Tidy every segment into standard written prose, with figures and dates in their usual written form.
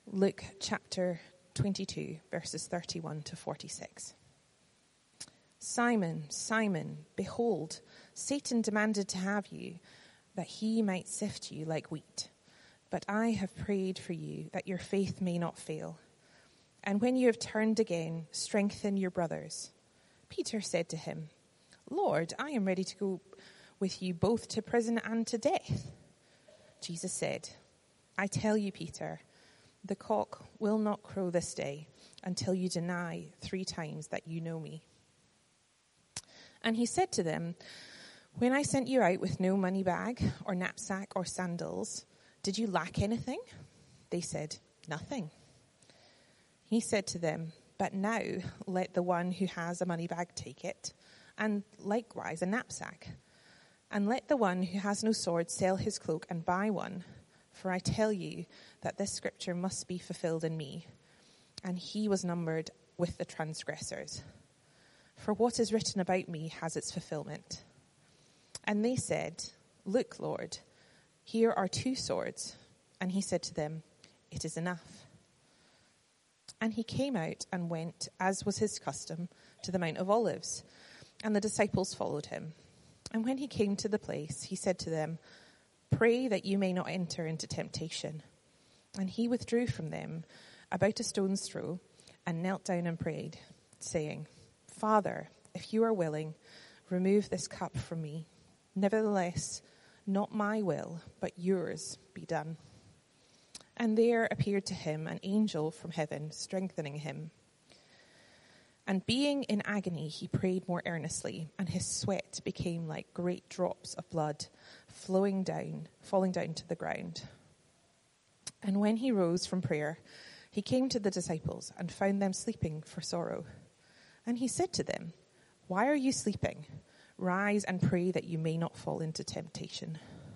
Luke chapter 22, verses 31 to 46. Simon, Simon, behold, Satan demanded to have you, that he might sift you like wheat. But I have prayed for you, that your faith may not fail. And when you have turned again, strengthen your brothers. Peter said to him, Lord, I am ready to go with you both to prison and to death. Jesus said, I tell you, Peter, the cock will not crow this day until you deny 3 times that you know me. And he said to them, when I sent you out with no money bag or knapsack or sandals, did you lack anything? They said, nothing. He said to them, but now let the one who has a money bag take it, and likewise a knapsack. And let the one who has no sword sell his cloak and buy one. For I tell you that this scripture must be fulfilled in me. And he was numbered with the transgressors. For what is written about me has its fulfillment. And they said, look, Lord, here are 2 swords. And he said to them, it is enough. And he came out and went, as was his custom, to the Mount of Olives. And the disciples followed him. And when he came to the place, he said to them, pray that you may not enter into temptation. And he withdrew from them about a stone's throw and knelt down and prayed, saying, Father, if you are willing, remove this cup from me. Nevertheless, not my will, but yours be done. And there appeared to him an angel from heaven, strengthening him. And being in agony, he prayed more earnestly, and his sweat became like great drops of blood falling down to the ground. And when he rose from prayer, he came to the disciples and found them sleeping for sorrow. And he said to them, why are you sleeping? Rise and pray that you may not fall into temptation.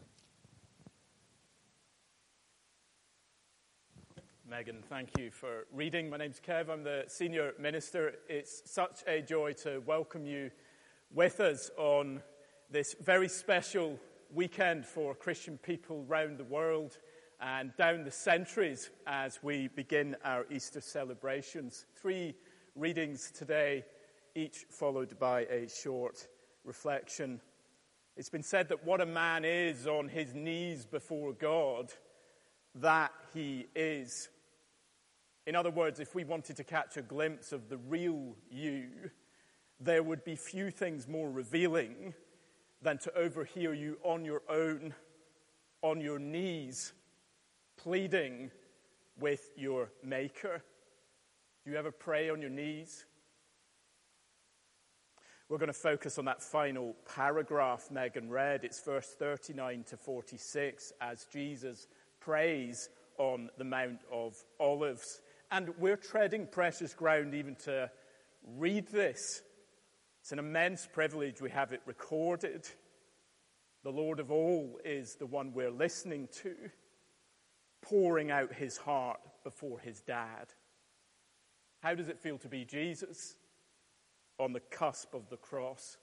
Megan, thank you for reading. My name's Kev. I'm the senior minister. It's such a joy to welcome you with us on this very special weekend for Christian people around the world and down the centuries as we begin our Easter celebrations. 3 readings today, each followed by a short reflection. It's been said that what a man is on his knees before God, that he is. In other words, if we wanted to catch a glimpse of the real you, there would be few things more revealing than to overhear you on your own, on your knees, pleading with your Maker. Do you ever pray on your knees? We're going to focus on that final paragraph Megan read. It's verse 39 to 46 as Jesus prays on the Mount of Olives. And we're treading precious ground even to read this. It's an immense privilege we have it recorded. The Lord of all is the one we're listening to, pouring out his heart before his dad. How does it feel to be Jesus on the cusp of the cross?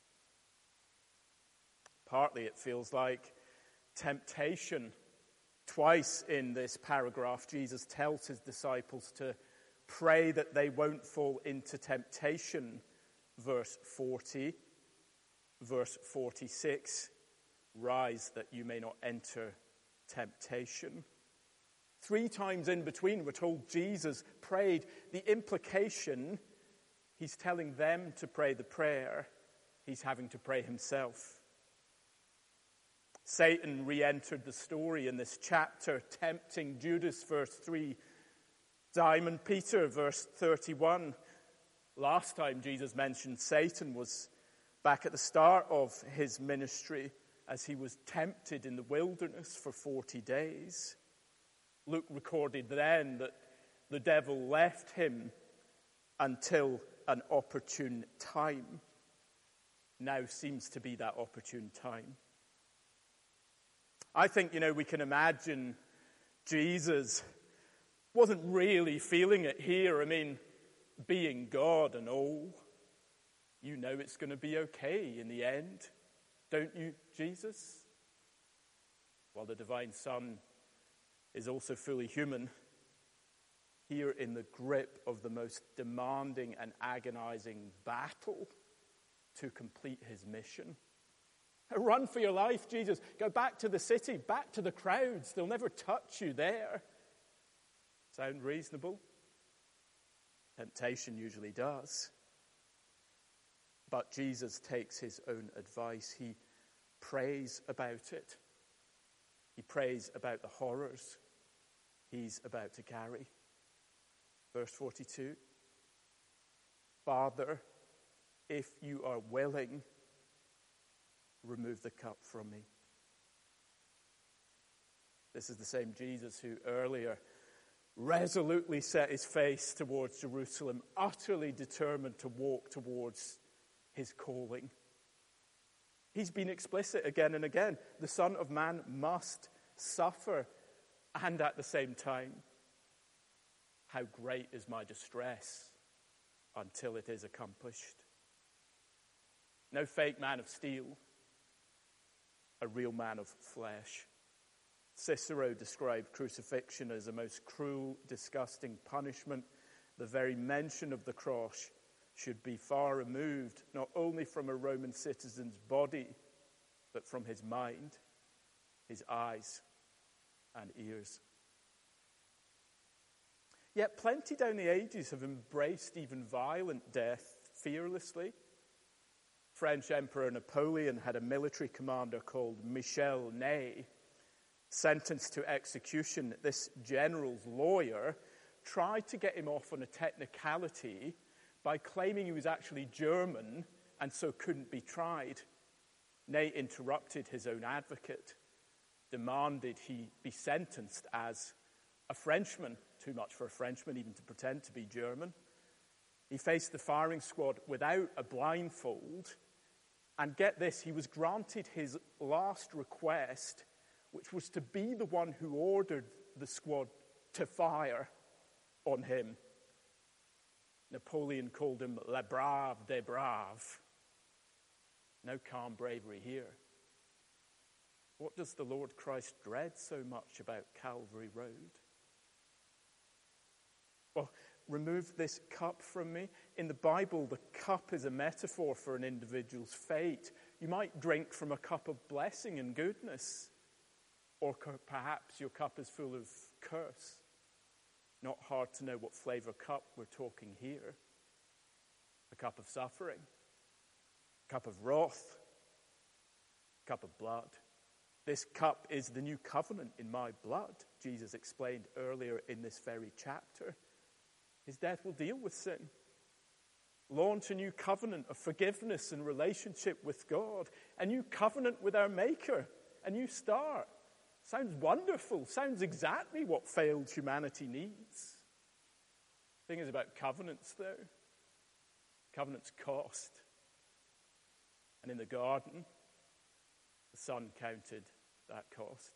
Partly it feels like temptation. Twice in this paragraph, Jesus tells his disciples to pray that they won't fall into temptation. Verse 40, verse 46, rise that you may not enter temptation. 3 times in between, we're told Jesus prayed. The implication, he's telling them to pray the prayer. He's having to pray himself. Satan re-entered the story in this chapter, tempting Judas, verse 3, Simon Peter, verse 31. Last time Jesus mentioned Satan was back at the start of his ministry as he was tempted in the wilderness for 40 days. Luke recorded then that the devil left him until an opportune time. Now seems to be that opportune time. I think, we can imagine Jesus wasn't really feeling it here. Being God and all, it's going to be okay in the end. Don't you, Jesus? While the divine Son is also fully human, here in the grip of the most demanding and agonizing battle to complete his mission. Run for your life, Jesus. Go back to the city, back to the crowds. They'll never touch you there. Sound reasonable? Temptation usually does. But Jesus takes his own advice. He prays about it. He prays about the horrors he's about to carry. Verse 42, Father, if you are willing, remove the cup from me. This is the same Jesus who earlier resolutely set his face towards Jerusalem, utterly determined to walk towards his calling. He's been explicit again and again. The Son of Man must suffer, and at the same time, how great is my distress until it is accomplished. No fake man of steel, a real man of flesh. Cicero described crucifixion as a most cruel, disgusting punishment. The very mention of the cross should be far removed, not only from a Roman citizen's body, but from his mind, his eyes, and ears. Yet plenty down the ages have embraced even violent death fearlessly. French Emperor Napoleon had a military commander called Michel Ney. Sentenced to execution, this general's lawyer tried to get him off on a technicality by claiming he was actually German and so couldn't be tried. Ney interrupted his own advocate, demanded he be sentenced as a Frenchman, too much for a Frenchman even to pretend to be German. He faced the firing squad without a blindfold, and get this, he was granted his last request, which was to be the one who ordered the squad to fire on him. Napoleon called him Le Brave des Braves. No calm bravery here. What does the Lord Christ dread so much about Calvary Road? Well, remove this cup from me. In the Bible, the cup is a metaphor for an individual's fate. You might drink from a cup of blessing and goodness, or perhaps your cup is full of curse. Not hard to know what flavor cup we're talking here. A cup of suffering, a cup of wrath, a cup of blood. This cup is the new covenant in my blood, Jesus explained earlier in this very chapter. His death will deal with sin. Launch a new covenant of forgiveness and relationship with God. A new covenant with our Maker. A new start. Sounds wonderful. Sounds exactly what failed humanity needs. The thing is about covenants, though. Covenants cost. And in the garden, the Son counted that cost.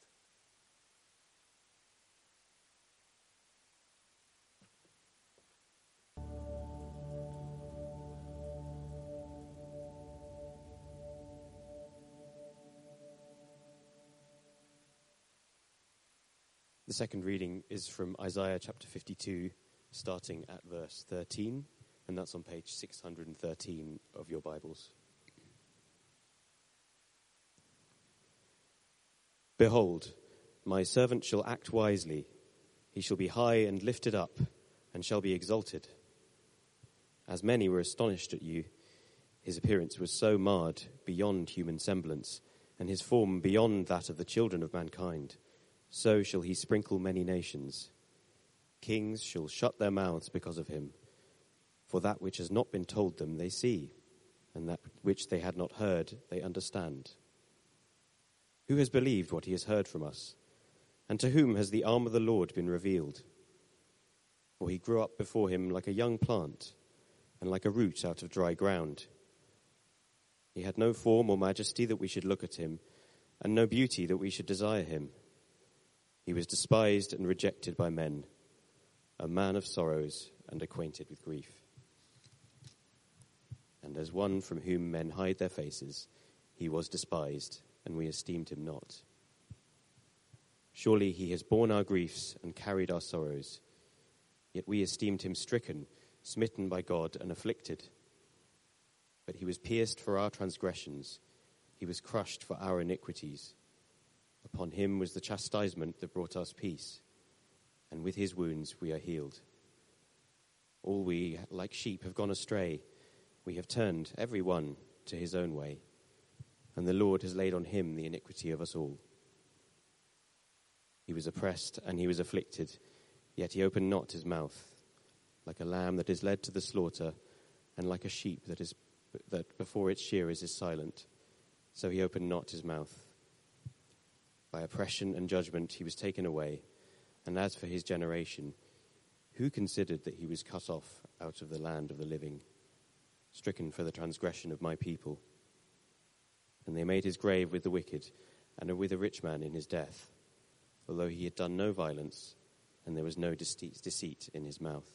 The second reading is from Isaiah chapter 52, starting at verse 13, and that's on page 613 of your Bibles. Behold, my servant shall act wisely. He shall be high and lifted up, and shall be exalted. As many were astonished at you, his appearance was so marred beyond human semblance, and his form beyond that of the children of mankind. So shall he sprinkle many nations. Kings shall shut their mouths because of him. For that which has not been told them they see, and that which they had not heard they understand. Who has believed what he has heard from us? And to whom has the arm of the Lord been revealed? For he grew up before him like a young plant, and like a root out of dry ground. He had no form or majesty that we should look at him, and no beauty that we should desire him. He was despised and rejected by men, a man of sorrows and acquainted with grief. And as one from whom men hide their faces, he was despised, and we esteemed him not. Surely he has borne our griefs and carried our sorrows. Yet we esteemed him stricken, smitten by God, and afflicted. But he was pierced for our transgressions. He was crushed for our iniquities. Upon him was the chastisement that brought us peace, and with his wounds we are healed. All we, like sheep, have gone astray. We have turned, every one, to his own way, and the Lord has laid on him the iniquity of us all. He was oppressed and he was afflicted, yet he opened not his mouth. Like a lamb that is led to the slaughter, and like a sheep that before its shearers is silent, so he opened not his mouth. By oppression and judgment he was taken away, and as for his generation, who considered that he was cut off out of the land of the living, stricken for the transgression of my people? And they made his grave with the wicked, and with a rich man in his death, although he had done no violence, and there was no deceit in his mouth.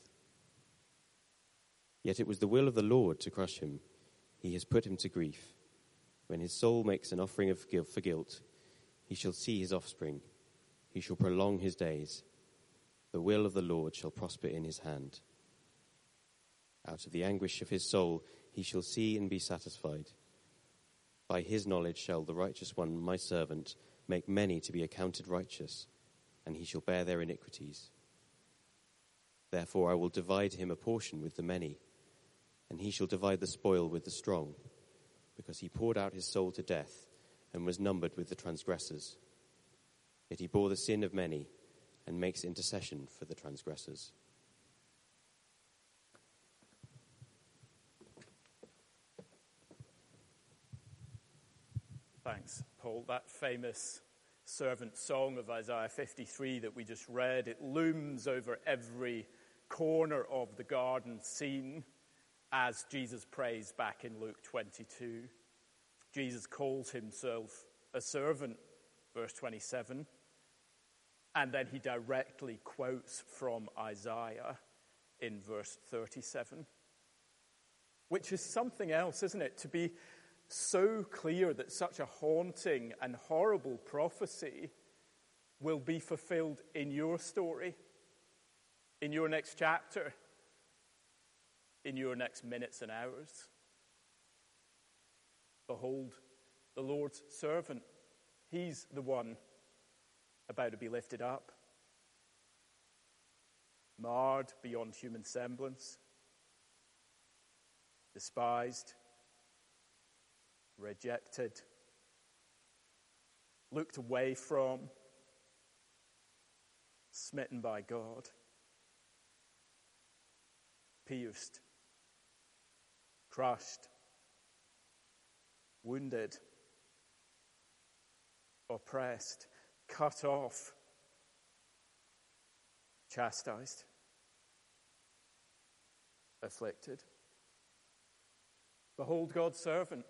Yet it was the will of the Lord to crush him. He has put him to grief. When his soul makes an offering for guilt, he shall see his offspring. He shall prolong his days. The will of the Lord shall prosper in his hand. Out of the anguish of his soul he shall see and be satisfied. By his knowledge shall the righteous one, my servant, make many to be accounted righteous, and he shall bear their iniquities. Therefore I will divide him a portion with the many, and he shall divide the spoil with the strong, because he poured out his soul to death and was numbered with the transgressors. Yet he bore the sin of many and makes intercession for the transgressors. Thanks, Paul. That famous servant song of Isaiah 53 that we just read, it looms over every corner of the garden scene as Jesus prays back in Luke 22. Jesus calls himself a servant, verse 27, and then he directly quotes from Isaiah in verse 37, which is something else, isn't it? To be so clear that such a haunting and horrible prophecy will be fulfilled in your story, in your next chapter, in your next minutes and hours. Behold, the Lord's servant. He's the one about to be lifted up, marred beyond human semblance, despised, rejected, looked away from, smitten by God, pierced, crushed, wounded, oppressed, cut off, chastised, afflicted. Behold God's servant,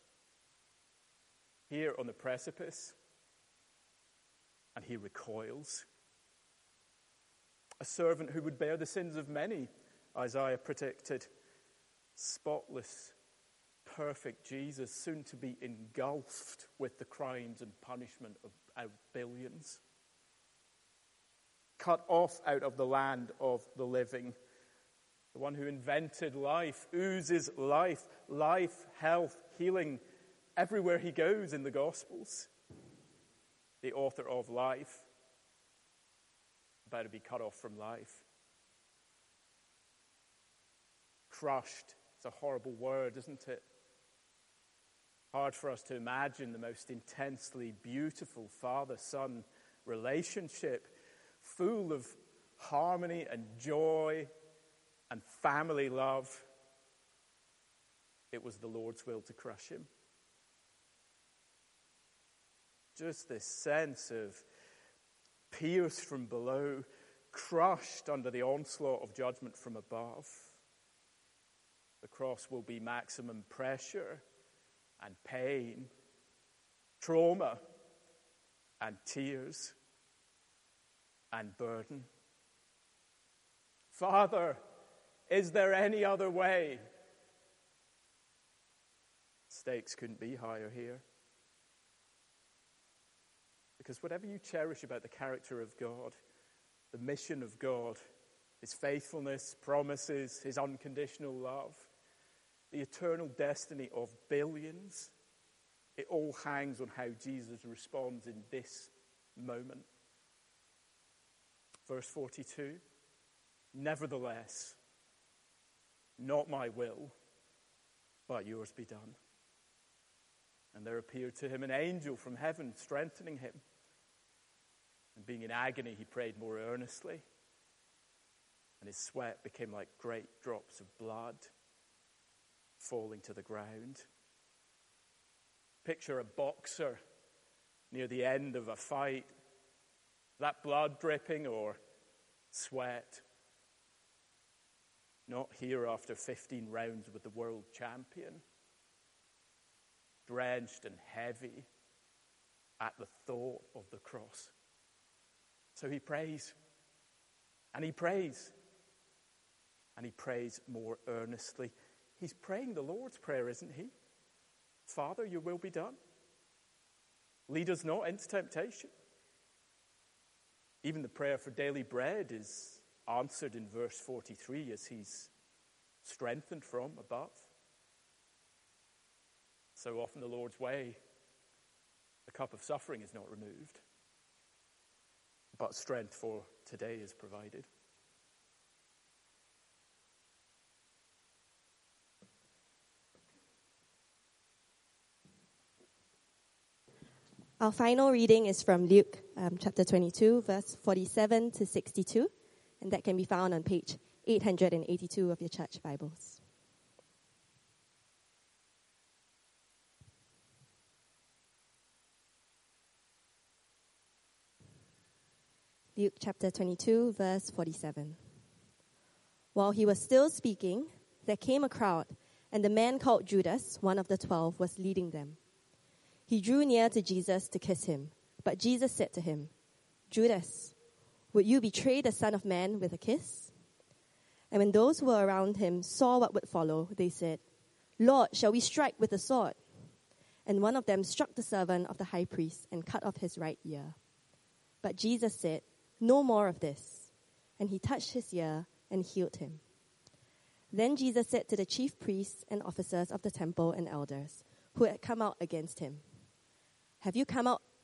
here on the precipice, and he recoils. A servant who would bear the sins of many, Isaiah predicted. Spotless, perfect Jesus, soon to be engulfed with the crimes and punishment of billions. Cut off out of the land of the living. The one who invented life, oozes life, health, healing, everywhere he goes in the Gospels. The author of life, about to be cut off from life. Crushed. It's a horrible word, isn't it? Hard for us to imagine the most intensely beautiful father-son relationship, full of harmony and joy and family love. It was the Lord's will to crush him. Just this sense of pierced from below, crushed under the onslaught of judgment from above. The cross will be maximum pressure and pain, trauma and tears and burden. Father, is there any other way? Stakes couldn't be higher here. Because whatever you cherish about the character of God, the mission of God, his faithfulness, promises, his unconditional love, the eternal destiny of billions, it all hangs on how Jesus responds in this moment. Verse 42, nevertheless, not my will, but yours be done. And there appeared to him an angel from heaven, strengthening him. And being in agony, he prayed more earnestly. And his sweat became like great drops of blood falling to the ground. Picture a boxer near the end of a fight. That blood dripping or sweat. Not here after 15 rounds with the world champion. Drenched and heavy at the thought of the cross. So he prays. And he prays. And he prays more earnestly. He's praying the Lord's Prayer, isn't he? Father, your will be done. Lead us not into temptation. Even the prayer for daily bread is answered in verse 43 as he's strengthened from above. So often the Lord's way, the cup of suffering is not removed, but strength for today is provided. Our final reading is from Luke chapter 22, verse 47 to 62, and that can be found on page 882 of your church Bibles. Luke chapter 22, verse 47. While he was still speaking, there came a crowd, and the man called Judas, one of the 12, was leading them. He drew near to Jesus to kiss him, but Jesus said to him, Judas, would you betray the Son of Man with a kiss? And when those who were around him saw what would follow, they said, Lord, shall we strike with the sword? And one of them struck the servant of the high priest and cut off his right ear. But Jesus said, no more of this. And he touched his ear and healed him. Then Jesus said to the chief priests and officers of the temple and elders who had come out against him, Have you come out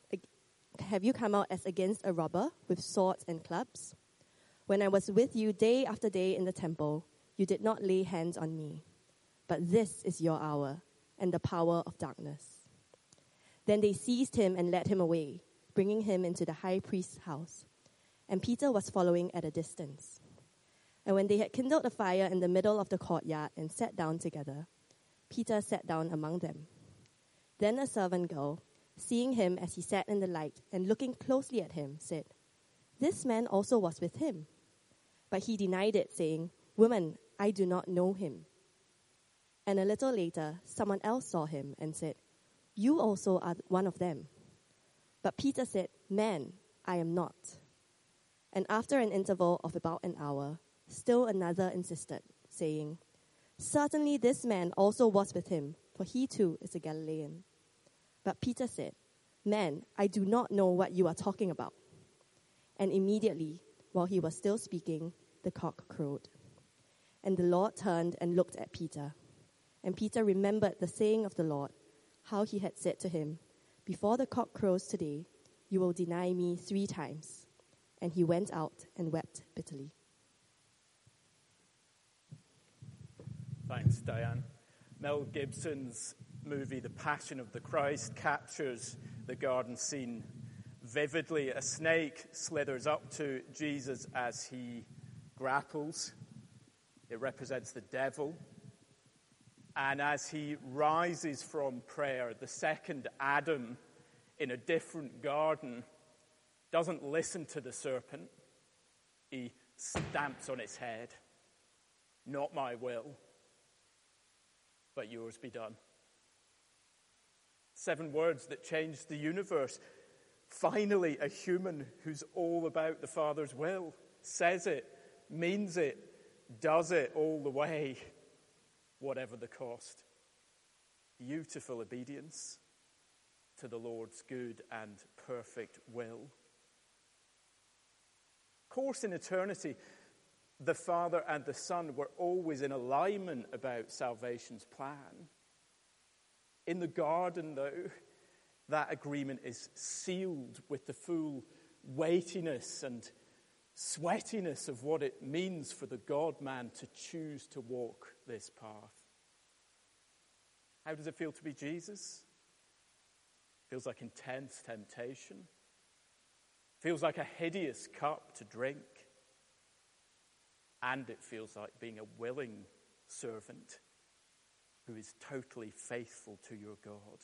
as against a robber with swords and clubs? When I was with you day after day in the temple, you did not lay hands on me. But this is your hour and the power of darkness. Then they seized him and led him away, bringing him into the high priest's house. And Peter was following at a distance. And when they had kindled a fire in the middle of the courtyard and sat down together, Peter sat down among them. Then a servant girl, seeing him as he sat in the light and looking closely at him, said, This man also was with him. But he denied it, saying, Woman, I do not know him. And a little later, someone else saw him and said, You also are one of them. But Peter said, Man, I am not. And after an interval of about an hour, still another insisted, saying, Certainly this man also was with him, for he too is a Galilean. But Peter said, Man, I do not know what you are talking about. And immediately, while he was still speaking, the cock crowed. And the Lord turned and looked at Peter. And Peter remembered the saying of the Lord, how he had said to him, Before the cock crows today, you will deny me 3 times. And he went out and wept bitterly. Thanks, Diane. Mel Gibson's movie, The Passion of the Christ, captures the garden scene vividly. A snake slithers up to Jesus as he grapples. It represents the devil. And as he rises from prayer, the second Adam in a different garden doesn't listen to the serpent. He stamps on its head. Not my will, but yours be done. 7 words that changed the universe. Finally, a human who's all about the Father's will. Says it, means it, does it all the way, whatever the cost. Beautiful obedience to the Lord's good and perfect will. Course in eternity, the Father and the Son were always in alignment about salvation's plan. In the garden, though, that agreement is sealed with the full weightiness and sweatiness of what it means for the God-man to choose to walk this path. How does it feel to be Jesus? Feels like intense temptation. Feels like a hideous cup to drink. And it feels like being a willing servant who is totally faithful to your God.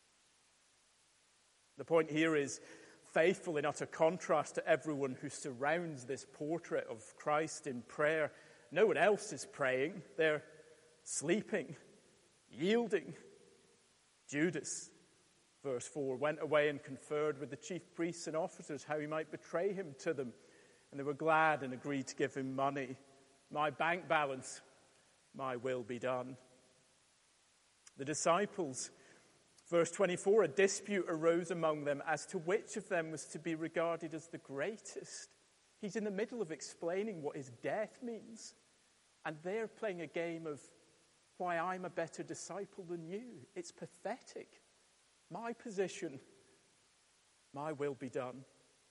The point here is faithful in utter contrast to everyone who surrounds this portrait of Christ in prayer. No one else is praying. They're sleeping, yielding. Judas, verse 4, went away and conferred with the chief priests and officers how he might betray him to them. And they were glad and agreed to give him money. My bank balance, my will be done. The disciples, verse 24, a dispute arose among them as to which of them was to be regarded as the greatest. He's in the middle of explaining what his death means. And they're playing a game of why I'm a better disciple than you. It's pathetic. My position, my will be done.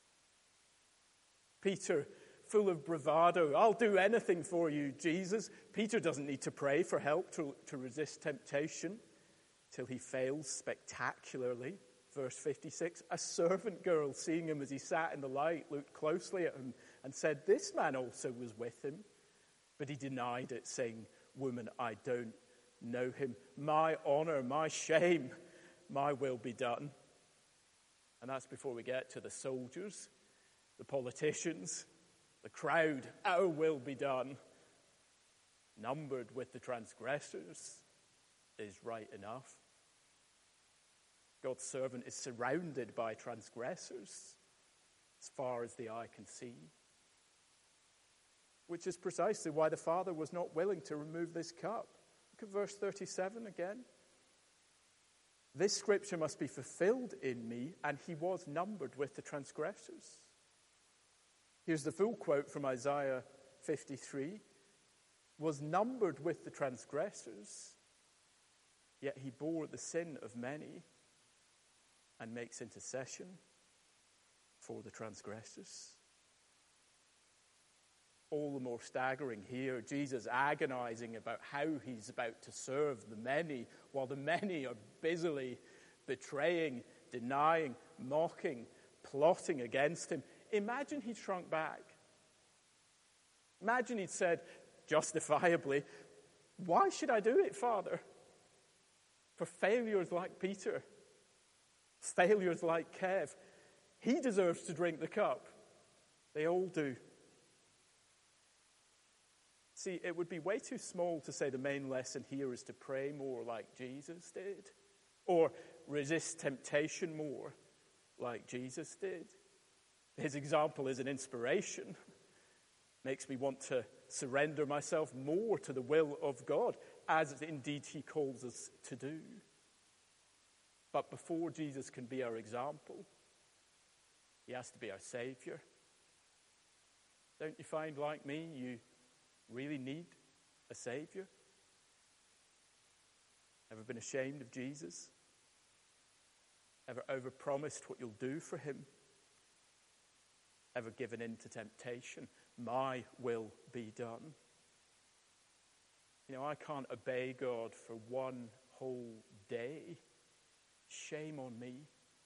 Peter, full of bravado, I'll do anything for you, Jesus. Peter doesn't need to pray for help to resist temptation till he fails spectacularly. Verse 56, a servant girl, seeing him as he sat in the light, looked closely at him and said, this man also was with him. But he denied it, saying, woman, I don't know him. My honor, my shame, my will be done. And that's before we get to the soldiers, the politicians, the crowd. Our will be done. Numbered with the transgressors is right enough. God's servant is surrounded by transgressors as far as the eye can see. Which is precisely why the Father was not willing to remove this cup. Look at verse 37 again. This scripture must be fulfilled in me, and he was numbered with the transgressors. Here's the full quote from Isaiah 53. Was numbered with the transgressors, yet he bore the sin of many and makes intercession for the transgressors. All the more staggering here, Jesus agonizing about how he's about to serve the many, while the many are busily betraying, denying, mocking, plotting against him. Imagine he'd shrunk back. Imagine he'd said, justifiably, why should I do it, Father? For failures like Peter, failures like Kev, he deserves to drink the cup. They all do. See, it would be way too small to say the main lesson here is to pray more like Jesus did, or resist temptation more like Jesus did. His example is an inspiration. Makes me want to surrender myself more to the will of God, as indeed he calls us to do. But before Jesus can be our example, he has to be our Savior. Don't you find, like me, you really need a Savior? Ever been ashamed of Jesus? Ever overpromised what you'll do for him? Ever given in to temptation? My will be done. You know, I can't obey God for one whole day. Shame on me.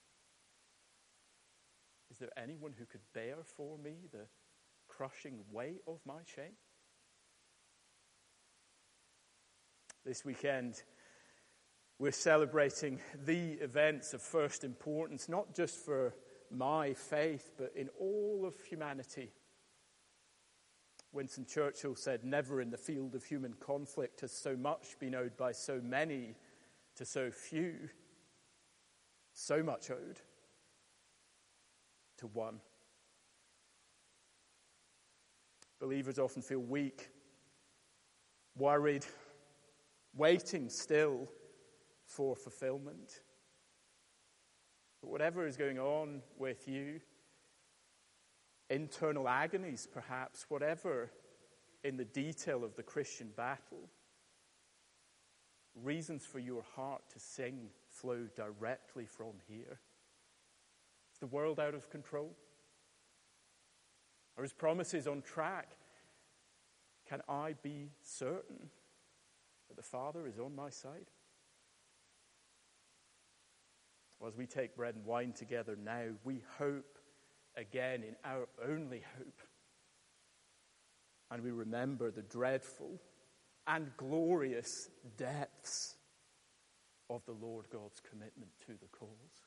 Is there anyone who could bear for me the crushing weight of my shame? This weekend, we're celebrating the events of first importance, not just for my faith, but in all of humanity. Winston Churchill said, never in the field of human conflict has so much been owed by so many to so few, so much owed to one. Believers often feel weak, worried, waiting still for fulfillment. But whatever is going on with you, internal agonies perhaps, whatever in the detail of the Christian battle, reasons for your heart to sing flow directly from here. Is the world out of control? Are his promises on track? Can I be certain that the Father is on my side? Well, as we take bread and wine together now, we hope again in our only hope. And we remember the dreadful and glorious depths of the Lord God's commitment to the cause.